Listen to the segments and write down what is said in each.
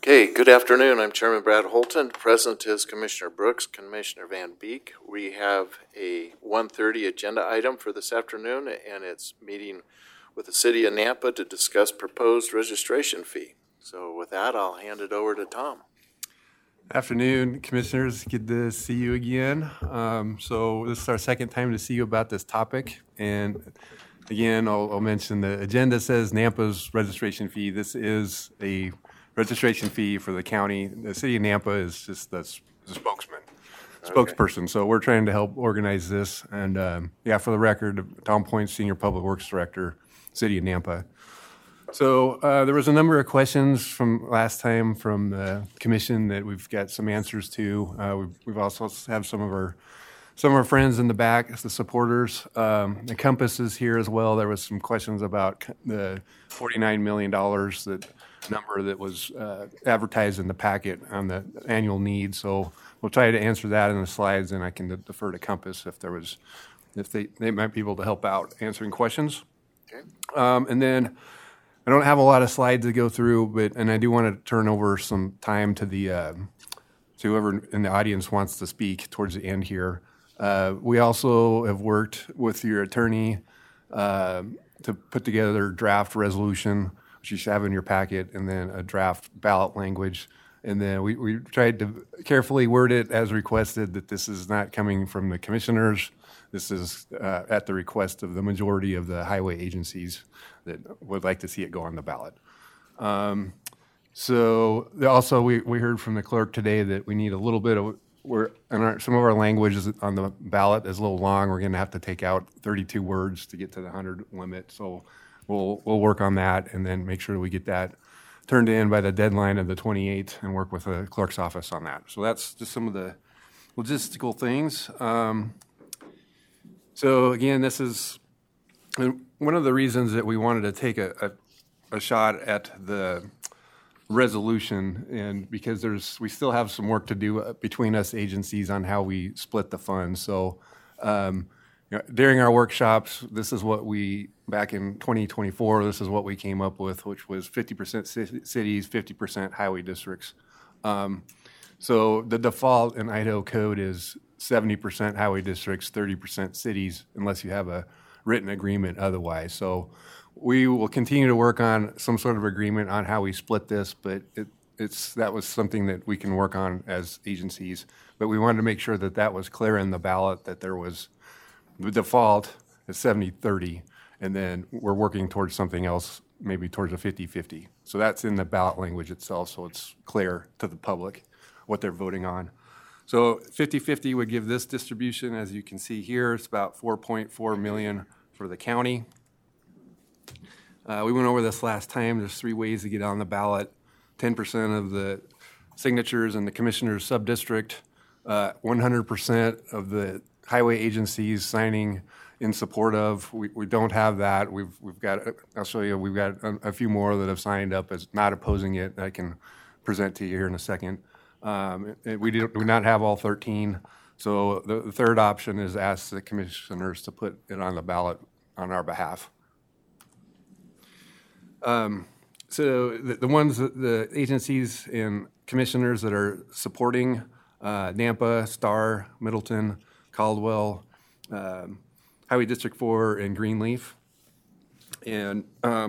Okay, good afternoon. I'm Chairman Brad Holton. Present is Commissioner Brooks, Commissioner Van Beek. We have a 1:30 agenda item for this afternoon, and it's meeting with the City of Nampa to discuss proposed registration fee. So with that, I'll hand it over to Tom. Afternoon, Commissioners. Good to see you again. So this is our second time to see you about this topic. And again, I'll mention the agenda says Nampa's registration fee. This is a registration fee for the county. The City of Nampa is just the spokesperson. So we're trying to help organize this. And for the record, Tom Point, Senior Public Works Director, City of Nampa. So there was a number of questions from last time from the commission that we've got some answers to. We've also have some of our friends in the back, the supporters. The Compass is here as well. There was some questions about the $49 million number that was advertised in the packet on the annual need. So we'll try to answer that in the slides, and I can defer to Compass if they might be able to help out answering questions. Okay. And then I don't have a lot of slides to go through, and I do want to turn over some time to to whoever in the audience wants to speak towards the end here. We also have worked with your attorney to put together a draft resolution, which you should have in your packet, and then a draft ballot language. And then we tried to carefully word it as requested, that this is not coming from the commissioners. This is at the request of the majority of the highway agencies that would like to see it go on the ballot. So also we heard from the clerk today that we need a little bit of, some of our language on the ballot is a little long. We're going to have to take out 32 words to get to the 100 limit. So we'll work on that and then make sure that we get that turned in by the deadline of the 28th and work with the clerk's office on that. So that's just some of the logistical things. So again, this is one of the reasons that we wanted to take a shot at the resolution, and because we still have some work to do between us agencies on how we split the funds. So during our workshops, this is what back in 2024, this is what we came up with, which was 50% cities, 50% highway districts. So the default in Idaho code is 70% highway districts, 30% cities, unless you have a written agreement otherwise. So we will continue to work on some sort of agreement on how we split this, but that was something that we can work on as agencies. But we wanted to make sure that that was clear in the ballot, that there was the default is 70-30, and then we're working towards something else, maybe towards a 50-50. So that's in the ballot language itself, so it's clear to the public what they're voting on. So 50-50 would give this distribution, as you can see here, it's about $4.4 million for the county. We went over this last time. There's 3 ways to get on the ballot: 10% of the signatures in the commissioner's sub-district, 100% of the highway agencies signing in support of. We don't have that. We've got, I'll show you, we've got a few more that have signed up as not opposing it that I can present to you here in a second. We do not have all 13. So the third option is ask the commissioners to put it on the ballot on our behalf. So the ones, the agencies and commissioners that are supporting Nampa, Star, Middleton, Caldwell, Highway District 4, and Greenleaf. And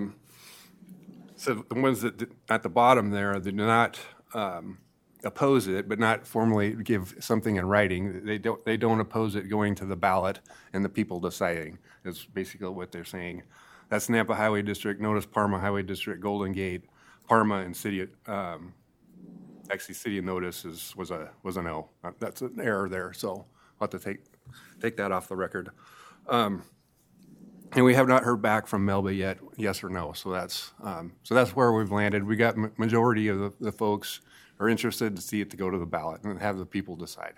so the ones that at the bottom there, they do not oppose it, but not formally give something in writing. They don't oppose it going to the ballot and the people deciding. Is basically what they're saying. That's Nampa Highway District, Notice Parma Highway District, Golden Gate, Parma, and City. Actually, City of Notice was a no. That's an error there, so I'll have to take that off the record. And we have not heard back from Melba yet, yes or no. So that's where we've landed. We got majority of the folks are interested to see it to go to the ballot and have the people decide.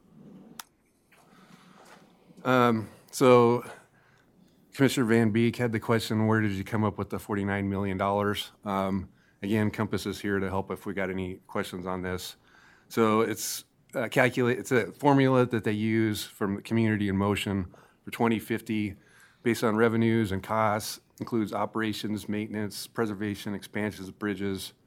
So Commissioner Van Beek had the question, where did you come up with the $49 million? Again, Compass is here to help if we got any questions on this. So it's a formula that they use from Community in Motion for 2050 based on revenues and costs, includes operations, maintenance, preservation, expansions of bridges,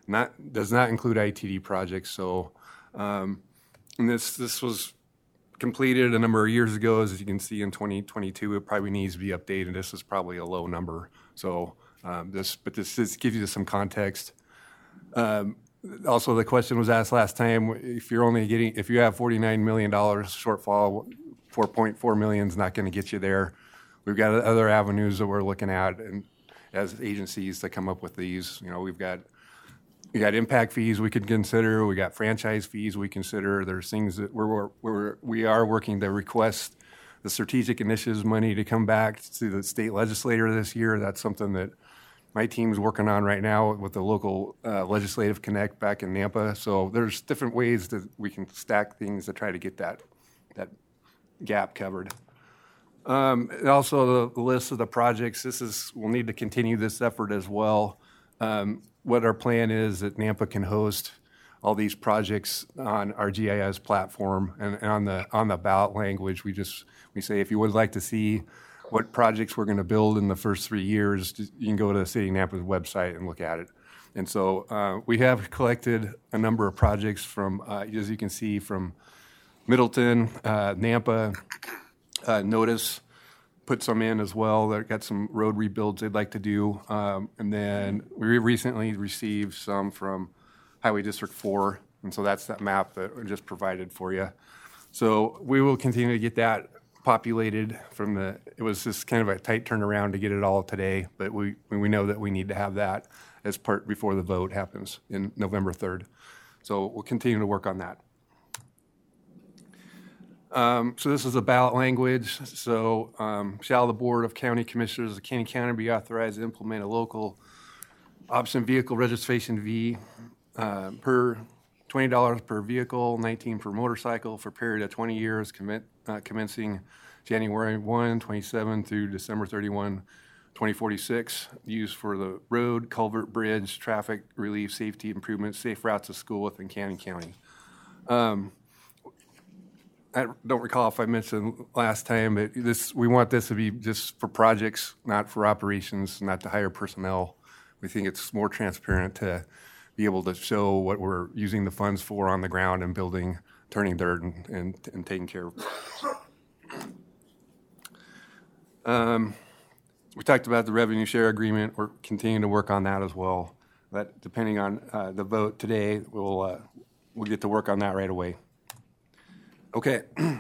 does not include ITD projects. So, and this was completed a number of years ago. As you can see in 2022, it probably needs to be updated. This is probably a low number. So this gives you some context. Also, the question was asked last time, if you have $49 million shortfall, 4.4 million is not going to get you there. We've got other avenues that we're looking at, and as agencies to come up with these. We got impact fees we could consider. We got franchise fees we consider. There's things that we are working to request the strategic initiatives money to come back to the state legislature this year. That's something that my team's working on right now with the local legislative connect back in Nampa. So there's different ways that we can stack things to try to get that gap covered. And also the list of the projects. We'll need to continue this effort as well. What our plan is that Nampa can host all these projects on our GIS platform, and on the ballot language, we say if you would like to see what projects we're going to build in the first 3 years, you can go to the City of Nampa's website and look at it. And so we have collected a number of projects from, as you can see, from Middleton, Nampa, Notice, put some in as well. They've got some road rebuilds they'd like to do. And then we recently received some from Highway District 4, and so that's that map that we just provided for you. So we will continue to get that populated it was just kind of a tight turnaround to get it all today, but we know that we need to have that as part before the vote happens in November 3rd. So we'll continue to work on that. So this is a ballot language. So shall the Board of County Commissioners of Canyon County be authorized to implement a local option vehicle registration fee per $20 per vehicle, $19 per motorcycle for a period of 20 years commencing January 1, 27 through December 31, 2046, used for the road, culvert, bridge, traffic relief, safety improvements, safe routes to school within Canyon County. I don't recall if I mentioned last time, but we want this to be just for projects, not for operations, not to hire personnel. We think it's more transparent to be able to show what we're using the funds for on the ground and building, turning dirt and taking care of. We talked about the revenue share agreement. We're continuing to work on that as well. That, depending on the vote today, we'll get to work on that right away. Okay.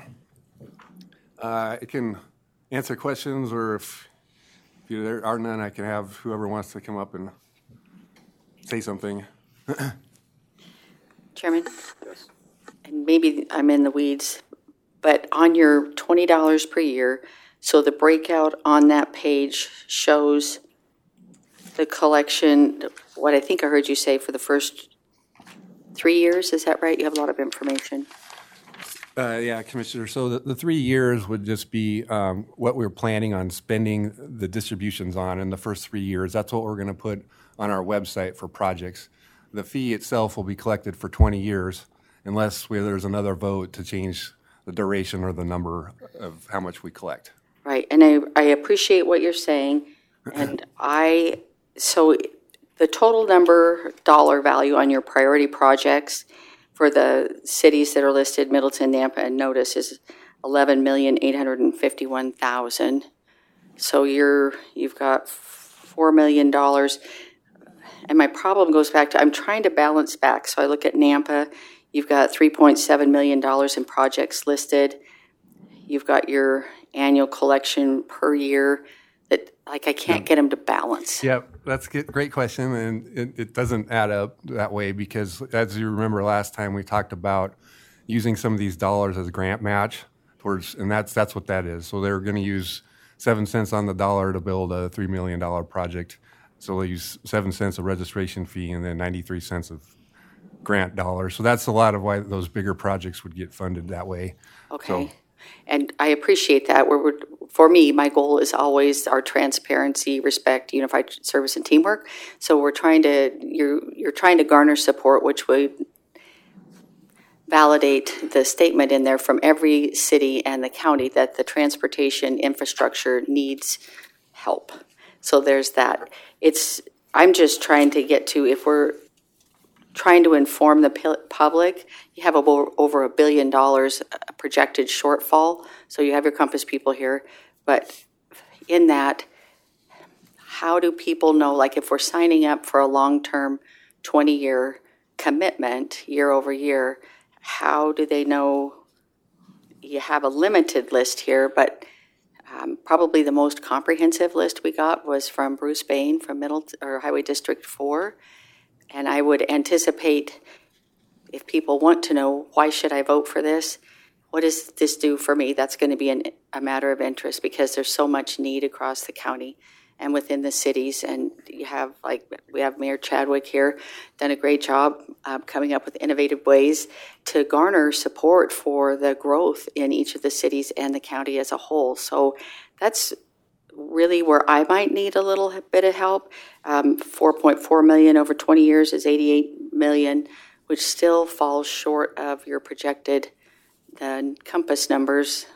I can answer questions, or if there are none, I can have whoever wants to come up and say something. Chairman? Yes. And maybe I'm in the weeds, but on your $20 per year, so the breakout on that page shows the collection, what I think I heard you say for the first 3 years, is that right? You have a lot of information. Yeah, Commissioner. So the 3 years would just be what we're planning on spending the distributions on in the first 3 years. That's what we're going to put on our website for projects. The fee itself will be collected for 20 years unless there's another vote to change the duration or the number of how much we collect. Right, and I appreciate what you're saying. And so the total dollar value on your priority projects for the cities that are listed, Middleton, Nampa, and Notice, is $11,851,000. So you've got $4 million. And my problem goes back to, I'm trying to balance back. So I look at Nampa, you've got $3.7 million in projects listed. You've got your annual collection per year that, I can't get them to balance. Yeah, that's a great question, and it doesn't add up that way because, as you remember last time, we talked about using some of these dollars as a grant match and that's what that is. So they're going to use 7 cents on the dollar to build a $3 million project. So they use 7 cents of registration fee and then 93 cents of grant dollars. So that's a lot of why those bigger projects would get funded that way. Okay. And I appreciate that. For me, my goal is always our transparency, respect, unified service, and teamwork. So you're trying to garner support, which would validate the statement in there from every city and the county that the transportation infrastructure needs help. So there's that. I'm just trying to get to, if we're trying to inform the public. You have over $1 billion projected shortfall, so you have your Compass people here. But in that, how do people know, like if we're signing up for a long-term 20-year commitment year over year, how do they know? You have a limited list here, but probably the most comprehensive list we got was from Bruce Bain from Highway District 4. And I would anticipate, if people want to know, why should I vote for this? What does this do for me? That's going to be a matter of interest, because there's so much need across the county and within the cities. And you have, we have Mayor Chadwick here, done a great job coming up with innovative ways to garner support for the growth in each of the cities and the county as a whole. So that's really where I might need a little bit of help. $4.4 million over 20 years is $88 million, which still falls short of your projected Compass numbers.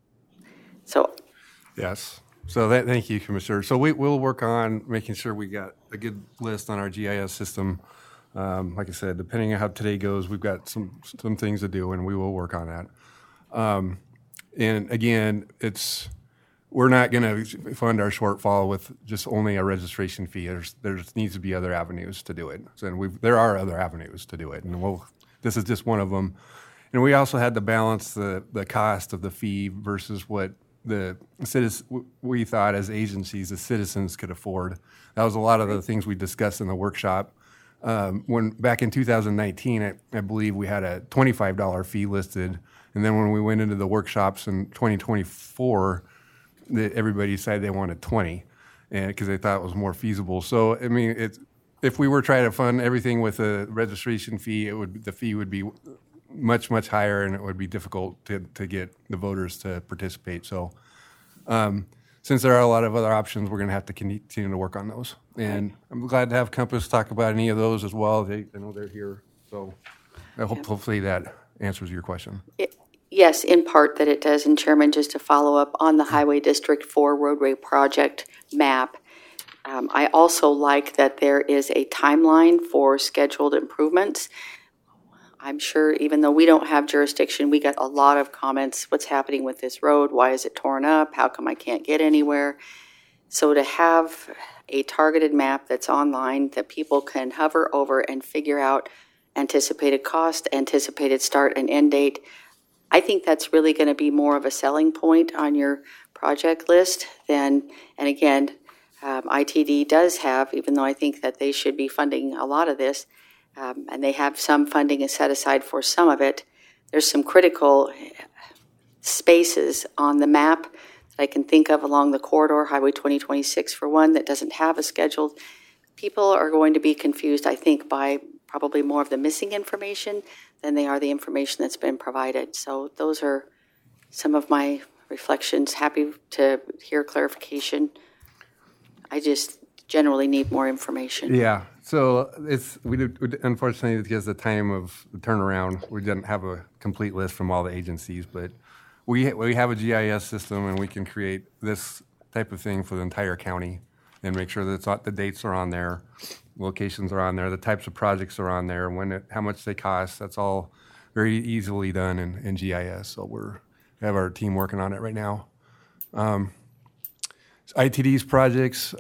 So, yes. So thank you, Commissioner. So we'll work on making sure we got a good list on our GIS system. Like I said, depending on how today goes, we've got some things to do, and we will work on that. And again, we're not going to fund our shortfall with just only a registration fee. There needs to be other avenues to do it. So there are other avenues to do it, and this is just one of them. And we also had to balance the cost of the fee versus what we thought as agencies, the citizens could afford. That was a lot of the things we discussed in the workshop. When back in 2019, I believe we had a $25 fee listed, and then when we went into the workshops in 2024, everybody decided they wanted 20, and because they thought it was more feasible. So I mean, if we were trying to fund everything with a registration fee, the fee would be much higher, and it would be difficult to get the voters to participate. So since there are a lot of other options, we're going to have to continue to work on those. And I'm glad to have Compass talk about any of those as well. I know they're here, so hopefully that answers your question. Yes, in part that it does. And Chairman, just to follow up on the Highway District 4 roadway project map, I also like that there is a timeline for scheduled improvements. I'm sure even though we don't have jurisdiction, we got a lot of comments. What's happening with this road? Why is it torn up? How come I can't get anywhere? So to have a targeted map that's online that people can hover over and figure out anticipated cost, anticipated start and end date, I think that's really going to be more of a selling point on your project list than, and again, ITD does have, even though I think that they should be funding a lot of this, and they have some funding set aside for some of it, there's some critical spaces on the map that I can think of along the corridor, Highway 2026 for one, that doesn't have a scheduled. People are going to be confused, I think, by probably more of the missing information than they are the information that's been provided. So those are some of my reflections. Happy to hear clarification. I just generally need more information. Yeah. So unfortunately, because the time of the turnaround, we didn't have a complete list from all the agencies, but we have a GIS system, and we can create this type of thing for the entire county and make sure that the dates are on there, locations are on there, the types of projects are on there, how much they cost. That's all very easily done in GIS. So we have our team working on it right now. ITD's projects,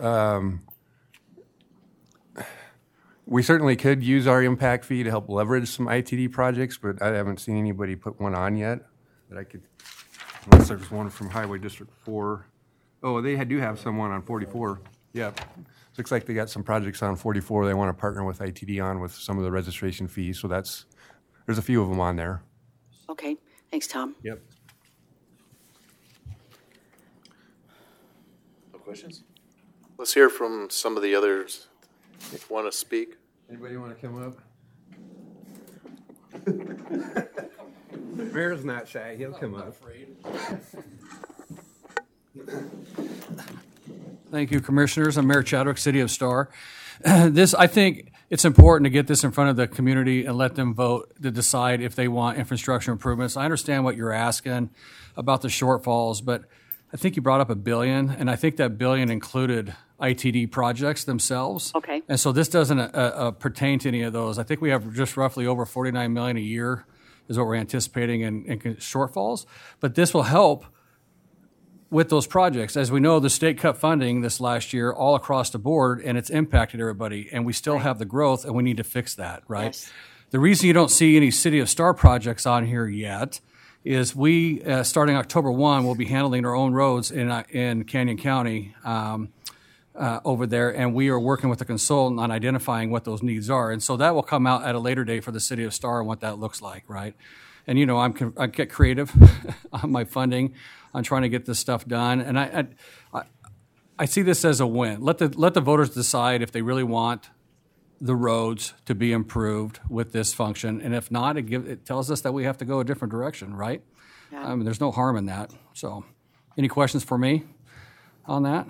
we certainly could use our impact fee to help leverage some ITD projects, but I haven't seen anybody put one on yet that I could, unless there's one from Highway District 4. Oh, they do have someone on 44. Yep. Looks like they got some projects on 44 they want to partner with ITD on with some of the registration fees. So there's a few of them on there. Okay. Thanks, Tom. Yep. No questions? Let's hear from some of the others that want to speak. Anybody want to come up? Mayor's not shy. He'll come up. Thank you, Commissioners. I'm Mayor Chadwick, City of Star. I think it's important to get this in front of the community and let them vote to decide if they want infrastructure improvements. I understand what you're asking about the shortfalls, but I think you brought up $1 billion, and I think that $1 billion included ITD projects themselves. Okay. And so this doesn't pertain to any of those. I think we have just roughly over $49 million a year is what we're anticipating in shortfalls. But this will help with those projects. As we know, the state cut funding this last year all across the board, and it's impacted everybody. And we still have the growth, and we need to fix that, right? Yes. The reason you don't see any City of Star projects on here yet is we, starting October 1, will be handling our own roads in Canyon County over there, and we are working with a consultant on identifying what those needs are. And so that will come out at a later date for the City of Star and what that looks like, right? And, you know, I get creative on my funding on trying to get this stuff done. And I see this as a win. Let the voters decide if they really want the roads to be improved with this function. And if not, it tells us that we have to go a different direction, right? Yeah. I mean, there's no harm in that. So any questions for me on that?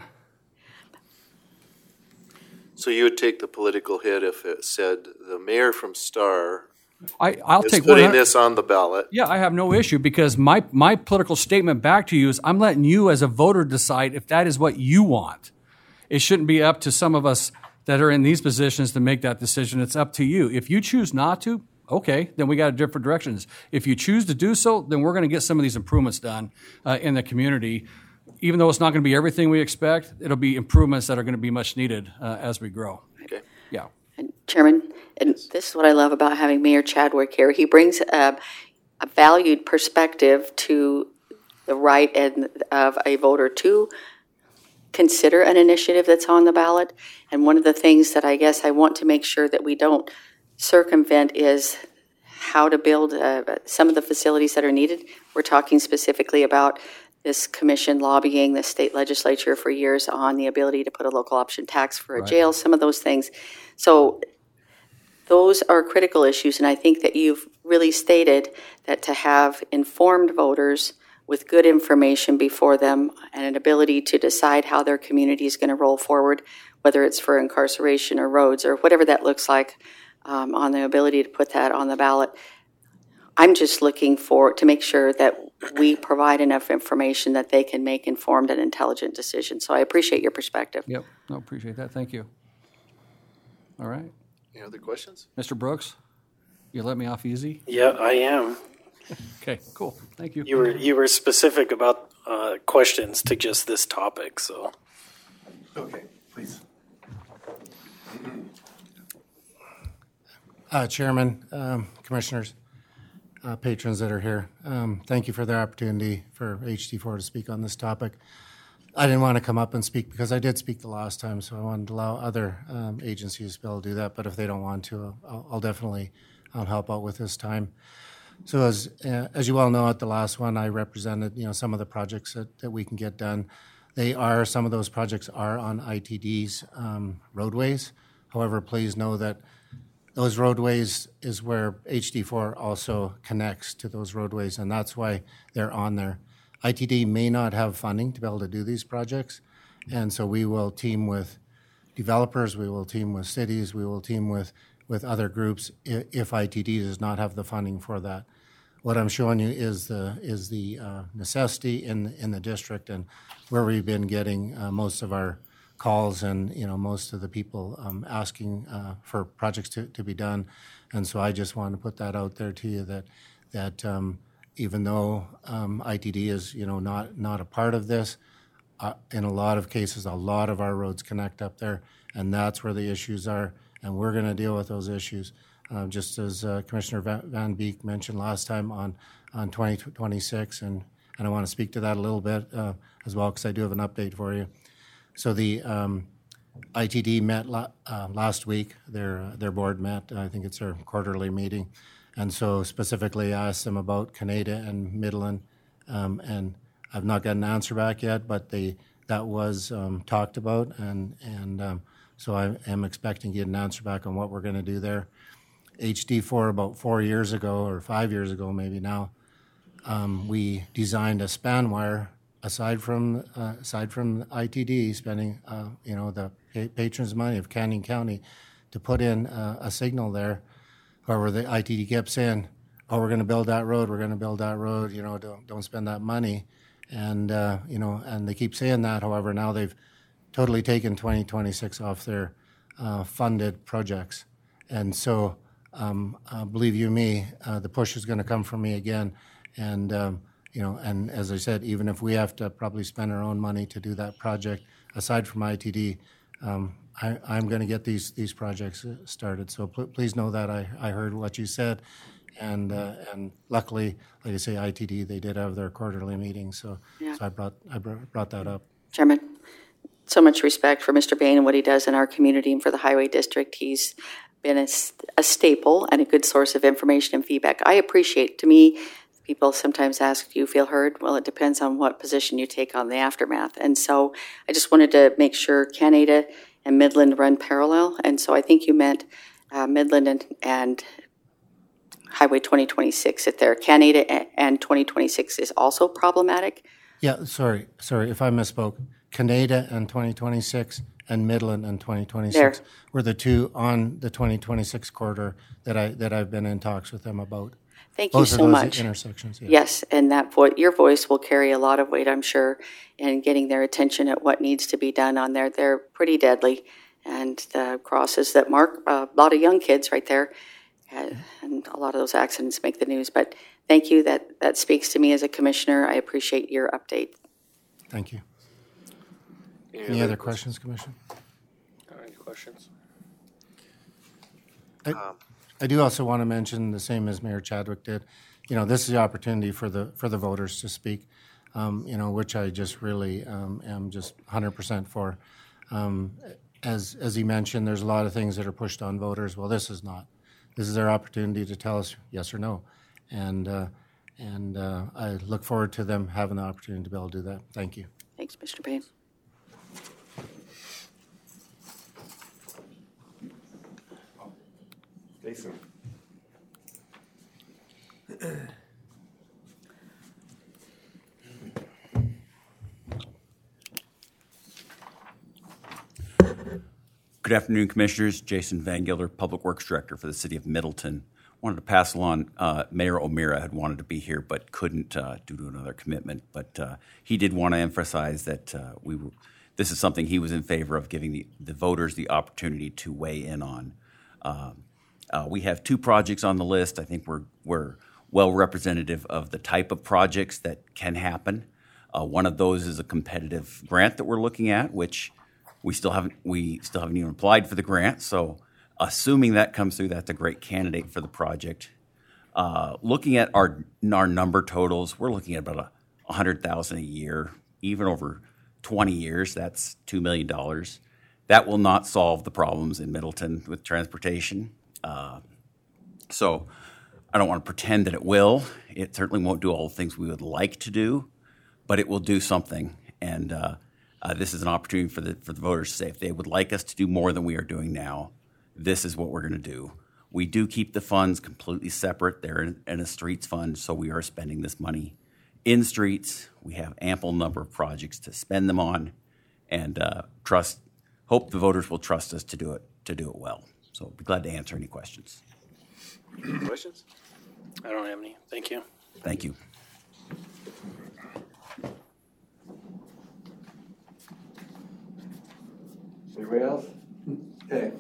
So you would take the political hit if it said the mayor from Star I'll is take putting 100 this on the ballot? Yeah, I have no issue because my political statement back to you is I'm letting you as a voter decide if that is what you want. It shouldn't be up to some of us that are in these positions to make that decision. It's up to you. If you choose not to, okay, then we got different directions. If you choose to do so, then we're going to get some of these improvements done in the community. Even though it's not going to be everything we expect, it'll be improvements that are going to be much needed as we grow. Okay. Yeah. And Chairman, and this is what I love about having Mayor Chadwick here. He brings a valued perspective to the right of a voter to consider an initiative that's on the ballot. And one of the things that I guess I want to make sure that we don't circumvent is how to build some of the facilities that are needed. We're talking specifically about this commission lobbying the state legislature for years on the ability to put a local option tax for a jail, some of those things. So those are critical issues, and I think that you've really stated that to have informed voters with good information before them and an ability to decide how their community is going to roll forward, whether it's for incarceration or roads or whatever that looks like, on the ability to put that on the ballot. I'm just looking to make sure that we provide enough information that they can make informed and intelligent decisions. So I appreciate your perspective. Yep. No, appreciate that. Thank you. All right. Any other questions? Mr. Brooks, you let me off easy? Yeah, I am. Okay, cool. Thank you. You were specific about questions to just this topic, so. Okay, please. Chairman, commissioners, patrons that are here, thank you for the opportunity for HD4 to speak on this topic. I didn't want to come up and speak because I did speak the last time, so I wanted to allow other agencies to be able to do that. But if they don't want to, I'll definitely help out with this time. So as you all know, at the last one, I represented some of the projects that we can get done. Some of those projects are on ITD's roadways. However, please know that those roadways is where HD4 also connects to those roadways, and that's why they're on there. ITD may not have funding to be able to do these projects, and so we will team with developers, we will team with cities, we will team with other groups if ITD does not have the funding for that. What I'm showing you is the necessity in the district and where we've been getting most of our calls and most of the people asking for projects to be done. And so I just want to put that out there to you that even though ITD is not a part of this, in a lot of cases, a lot of our roads connect up there, and that's where the issues are, and we're going to deal with those issues. Just as Commissioner Van Beek mentioned last time on 2026, and I want to speak to that a little bit as well because I do have an update for you. So the ITD met last week. Their board met. I think it's their quarterly meeting, and so specifically I asked them about Canada and Midland, and I've not got an answer back yet, but that was talked about, and so I am expecting to get an answer back on what we're going to do there. HD4 about 4 years ago or 5 years ago maybe now, we designed a span wire aside from ITD spending the patrons' money of Canyon County to put in a signal there. However, the ITD kept saying, "Oh, we're going to build that road. We're going to build that road. Don't spend that money." And and they keep saying that. However, now they've totally taken 2026 off their funded projects. And so, believe you me, the push is going to come from me again. And, and as I said, even if we have to probably spend our own money to do that project, aside from ITD, I'm going to get these projects started. So please know that I heard what you said. And luckily, like I say, ITD, they did have their quarterly meeting. So, Yeah. so I brought that up. Chairman, so much respect for Mr. Bain and what he does in our community and for the Highway District. He's been a staple and a good source of information and feedback. I appreciate, to me, people sometimes ask, do you feel heard? Well, it depends on what position you take on the aftermath. And so I just wanted to make sure Canada and Midland run parallel. And so I think you meant Midland and Highway 2026. If there, Canada and 2026 is also problematic. Yeah, sorry if I misspoke. Canada and 2026 and Midland and 2026 There. were the two on the 2026 corridor that I've been in talks with them about. Thank you Both of so those much. intersections. Yeah. Yes, and that your voice will carry a lot of weight, I'm sure, in getting their attention at what needs to be done on there. They're pretty deadly, and the crosses that mark a lot of young kids right there, and a lot of those accidents make the news. But thank you. That speaks to me as a commissioner. I appreciate your update. Thank you. Any other questions, Commissioner? Any questions? I do also want to mention, the same as Mayor Chadwick did, this is the opportunity for the voters to speak, which I just really am just 100% for. As he mentioned, there's a lot of things that are pushed on voters. Well, this is not. This is their opportunity to tell us yes or no, and I look forward to them having the opportunity to be able to do that. Thank you. Thanks, Mr. Payne. Jason. Good afternoon, Commissioners. Jason Van Gilder, Public Works Director for the City of Middleton. Wanted to pass along, Mayor O'Meara had wanted to be here but couldn't due to another commitment. But he did want to emphasize that this is something he was in favor of, giving the voters the opportunity to weigh in on. We have two projects on the list. I think we're well representative of the type of projects that can happen. One of those is a competitive grant that we're looking at, which we still haven't even applied for the grant. So assuming that comes through, that's a great candidate for the project. Looking at our number totals, we're looking at about $100,000 a year, even over 20 years. That's $2 million. That will not solve the problems in Middleton with transportation. So I don't want to pretend that it will. It certainly won't do all the things we would like to do, but it will do something. And this is an opportunity for the voters to say, if they would like us to do more than we are doing now, this is what we're going to do. We do keep the funds completely separate. They're in a streets fund, so we are spending this money in streets. We have ample number of projects to spend them on, and hope the voters will trust us to do it well. So I'll be glad to answer any questions. Questions? I don't have any. Thank you. Thank you. Anybody else? Okay.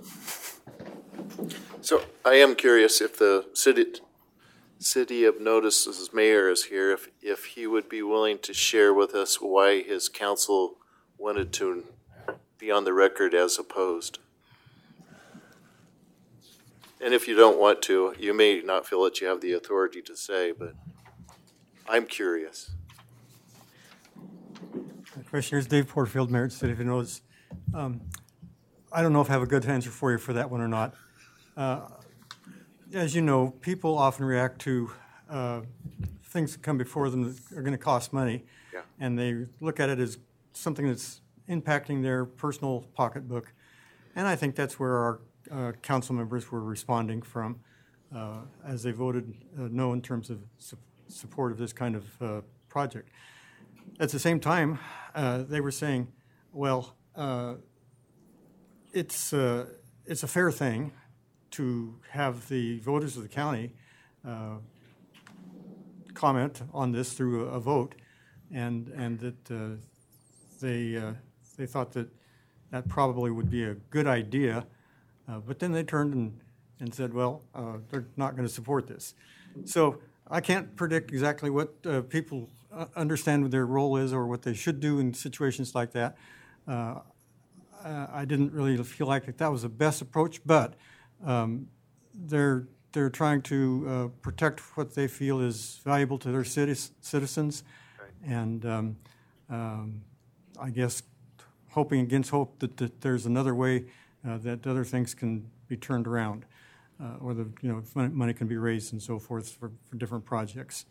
So I am curious if the city of Notice's mayor is here, if he would be willing to share with us why his council wanted to be on the record as opposed. And if you don't want to, you may not feel that you have the authority to say, but I'm curious. Commissioners, Dave Porterfield, Mayor of the City of Notice. I don't know if I have a good answer for you for that one or not. As you know, people often react to things that come before them that are going to cost money, Yeah. and they look at it as something that's impacting their personal pocketbook. And I think that's where our council members were responding from as they voted no in terms of support of this kind of project. At the same time, they were saying, well, it's a fair thing to have the voters of the county comment on this through a vote, and that they thought that that probably would be a good idea. But then they turned and said, well, they're not going to support this. So I can't predict exactly what people understand what their role is or what they should do in situations like that. I didn't really feel like that was the best approach, but they're trying to protect what they feel is valuable to their citizens, and I guess hoping against hope that there's another way that other things can be turned around, or money can be raised and so forth for different projects.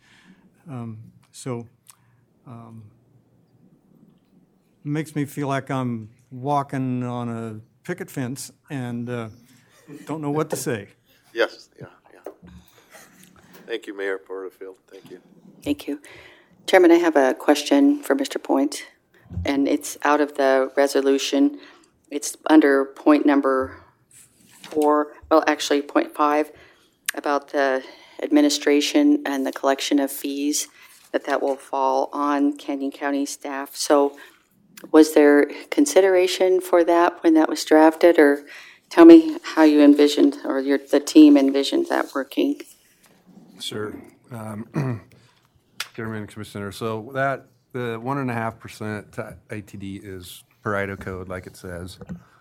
It makes me feel like I'm walking on a picket fence and don't know what to say. Yes, yeah. Thank you, Mayor Porterfield. Thank you. Thank you. Chairman, I have a question for Mr. Point, and it's out of the resolution. It's under point number 4, well, actually point 5, about the administration and the collection of fees, that will fall on Canyon County staff. So was there consideration for that when that was drafted, or tell me how you envisioned, or the team envisioned that working? Sure. Chairman, Commissioner, so the 1.5% to ATD is per Idaho code, like it says.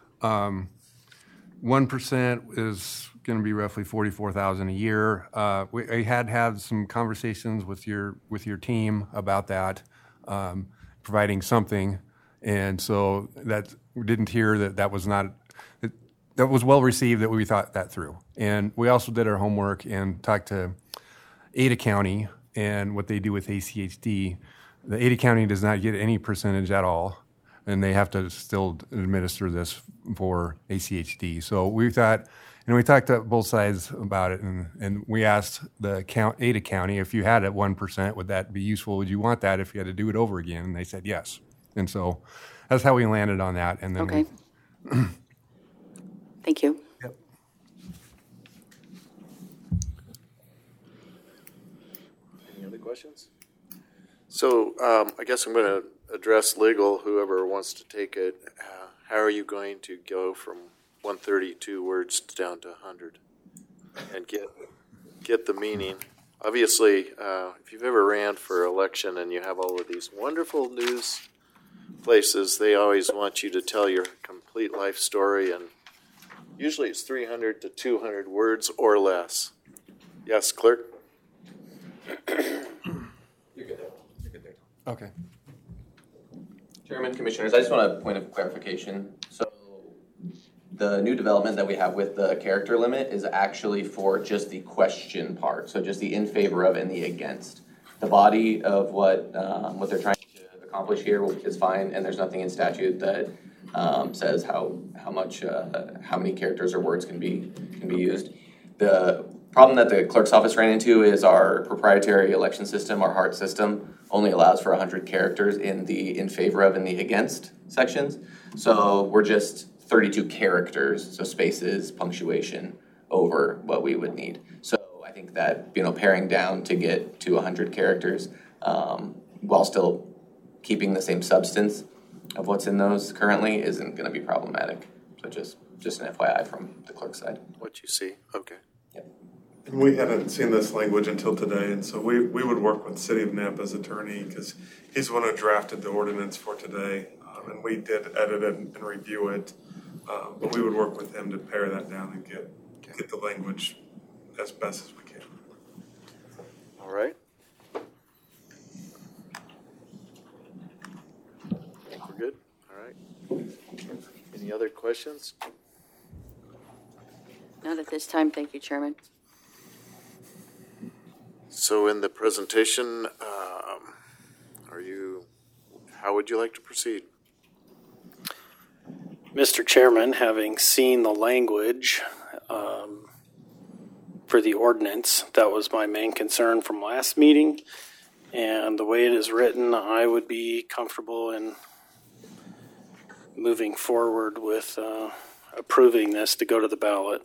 1% is going to be roughly $44,000 a year. We had some conversations with your team about that, providing something, and so that we didn't hear that was not. That was well received, that we thought that through. And we also did our homework and talked to Ada County and what they do with ACHD. The Ada County does not get any percentage at all, and they have to still administer this for ACHD. So we thought, and we talked to both sides about it, and we asked the Ada County, if you had it 1%, would that be useful? Would you want that if you had to do it over again? And they said yes. And so that's how we landed on that. And then okay. Thank you. Yep. Any other questions? So I guess I'm going to address legal, whoever wants to take it. How are you going to go from 132 words down to 100 and get the meaning? Obviously, if you've ever ran for election and you have all of these wonderful news places, they always want you to tell your complete life story, and usually it's 300 to 200 words or less. Yes, clerk? You're good there. Okay. Chairman, Commissioners, I just want a point of clarification. So the new development that we have with the character limit is actually for just the question part, so just the in favor of and the against. The body of what they're trying to accomplish here is fine, and there's nothing in statute that says how many characters or words can be used. The problem that the clerk's office ran into is our proprietary election system, our HART system, only allows for 100 characters in the in favor of and the against sections. So we're just 32 characters, so spaces, punctuation, over what we would need. So I think that, paring down to get to 100 characters while still keeping the same substance of what's in those currently isn't going to be problematic. So just an FYI from the clerk's side. What you see, okay. Yep. And we hadn't seen this language until today, and so we would work with the City of Nampa's attorney, because he's the one who drafted the ordinance for today, and we did edit it and review it, but we would work with him to pare that down and get the language as best as we can. All right. We're good? All right. Any other questions? Not at this time. Thank you, Chairman. So in the presentation, how would you like to proceed? Mr. Chairman, having seen the language for the ordinance, that was my main concern from last meeting. And the way it is written, I would be comfortable in moving forward with approving this to go to the ballot.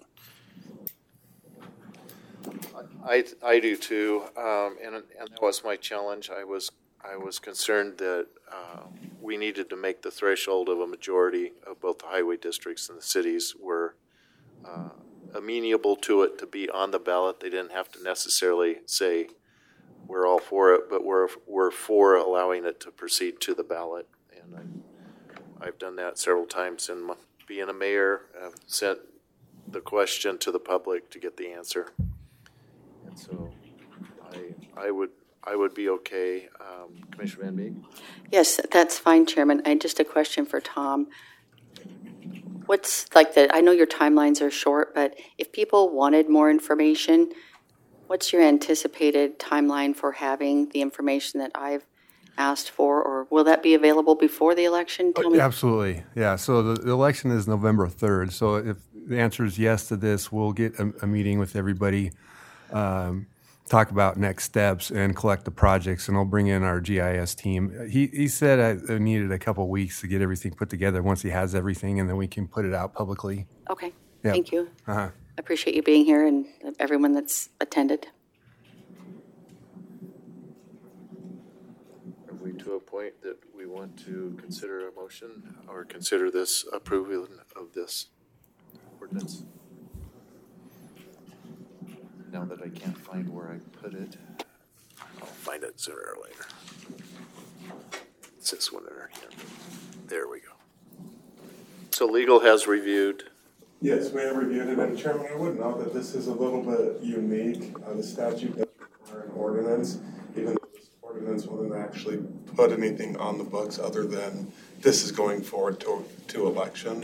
I do too, and that was my challenge. I I was concerned that we needed to make the threshold of a majority of both the highway districts and the cities were amenable to it to be on the ballot. They didn't have to necessarily say we're all for it, but we're for allowing it to proceed to the ballot. And I've done that several times in being a mayor. I've sent the question to the public to get the answer. And so I would be okay. Commissioner Van Beek? Yes, that's fine, Chairman. I just a question for Tom. What's I know your timelines are short, but if people wanted more information, what's your anticipated timeline for having the information that I've asked for, or will that be available before the election? Tell me. Absolutely, yeah. So the election is November 3rd. So if the answer is yes to this, we'll get a meeting with everybody, talk about next steps, and collect the projects, and I'll bring in our GIS team. He said I needed a couple weeks to get everything put together once he has everything, and then we can put it out publicly. Okay, Yep. Thank you. Uh-huh. I appreciate you being here and everyone that's attended. Are we to a point that we want to consider a motion or consider this approval of this ordinance? Now that I can't find where I put it, I'll find it sooner or later. It's this one right here. There we go. So legal has reviewed. Yes, we have reviewed it, and Chairman, I would note that this is a little bit unique. The statute does require an ordinance, even though this ordinance wouldn't actually put anything on the books other than this is going forward to election.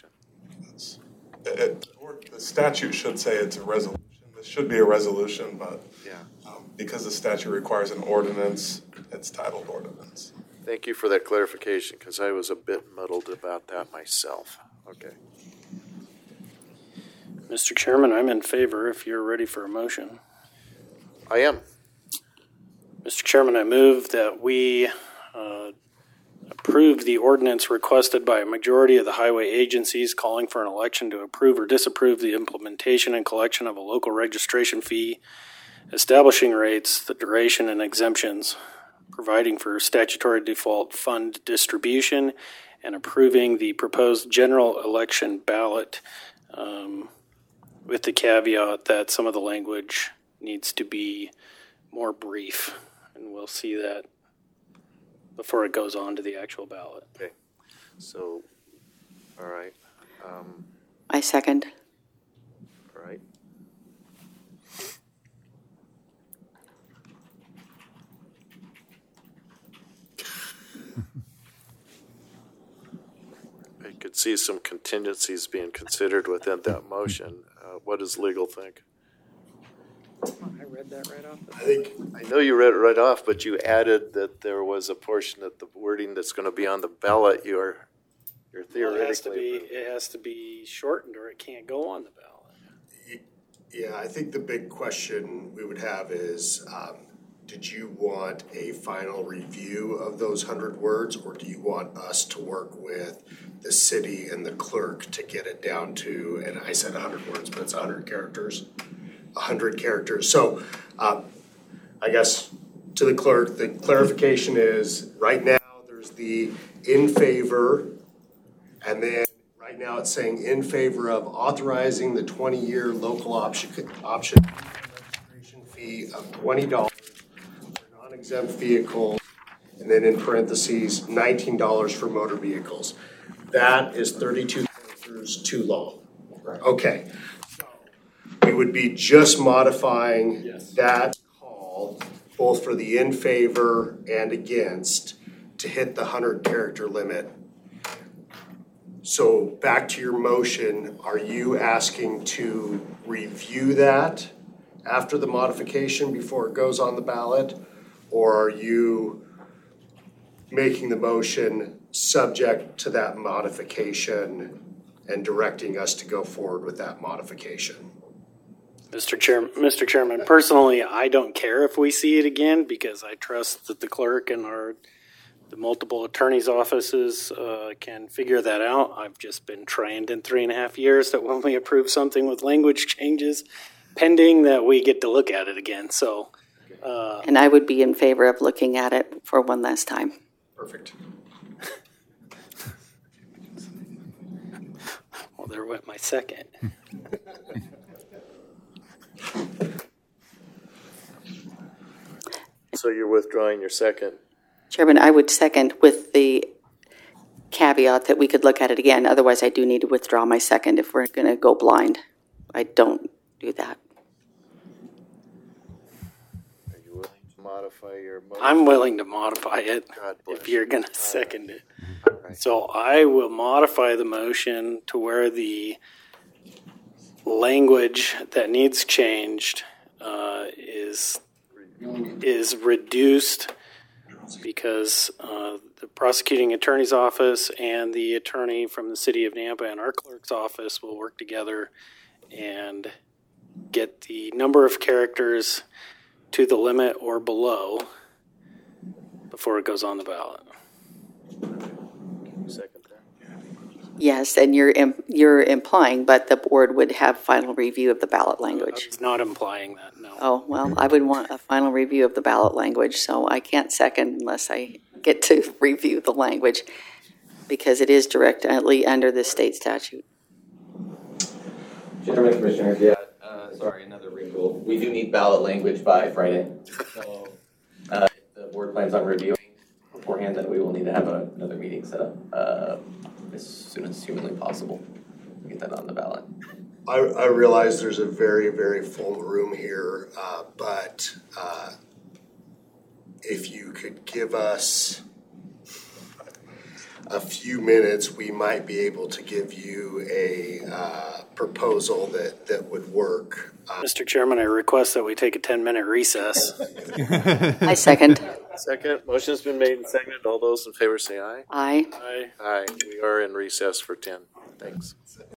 The statute should say it's a resolution. This should be a resolution, but because the statute requires an ordinance, it's titled ordinance. Thank you for that clarification, because I was a bit muddled about that myself. Okay. Mr. Chairman, I'm in favor if you're ready for a motion. I am. Mr. Chairman, I move that we approve the ordinance requested by a majority of the highway agencies calling for an election to approve or disapprove the implementation and collection of a local registration fee, establishing rates, the duration, and exemptions, providing for statutory default fund distribution, and approving the proposed general election ballot, with the caveat that some of the language needs to be more brief, and we'll see that before it goes on to the actual ballot. Okay. So, all right. I second. All right. I could see some contingencies being considered within that motion. What does legal think? I read that right off. I know you read it right off, but you added that there was a portion of the wording that's going to be on the ballot. You're theoretically. It has to be shortened, or it can't go on the ballot. Yeah, I think the big question we would have is, did you want a final review of those 100 words, or do you want us to work with the city and the clerk to get it down to, and I said 100 words, but it's 100 characters. 100 characters. So I guess to the clerk, the clarification is right now there's the in favor, and then right now it's saying in favor of authorizing the 20-year local option registration fee of $20 for non-exempt vehicles, and then in parentheses $19 for motor vehicles. That is 32 characters too long. Right. Okay. We would be just modifying that call, both for the in favor and against, to hit the 100 character limit. So back to your motion, are you asking to review that after the modification before it goes on the ballot? Or are you making the motion subject to that modification and directing us to go forward with that modification? Mr. Chairman, personally, I don't care if we see it again because I trust that the clerk and the multiple attorneys' offices can figure that out. I've just been trained in 3.5 years that when we approve something with language changes pending, that we get to look at it again. So And I would be in favor of looking at it for one last time. Perfect. Well, there went my second. So you're withdrawing your second. Chairman, I would second with the caveat that we could look at it again. Otherwise, I do need to withdraw my second if we're going to go blind. I don't do that. Are you willing to modify your motion? I'm willing to modify it God bless if you're going to second it. Right. So I will modify the motion to where the language that needs changed is reduced because the prosecuting attorney's office and the attorney from the city of Nampa and our clerk's office will work together and get the number of characters to the limit or below before it goes on the ballot. Second that. Yes, and you're implying, but the board would have final review of the ballot language. It's not implying that, no. Oh, well, I would want a final review of the ballot language, so I can't second unless I get to review the language because it is directly under the state statute. Chairman, Commissioners, sorry, another wrinkle. We do need ballot language by Friday. So if the board plans on reviewing beforehand, then we will need to have another meeting set up as soon as humanly possible to get that on the ballot. I realize there's a very, very full room here, but if you could give us a few minutes, we might be able to give you a proposal that would work. Mr. Chairman, I request that we take a 10-minute recess. I second. Second, motion's been made and seconded. All those in favor say aye. Aye. Aye. Aye. We are in recess for 10. Thanks.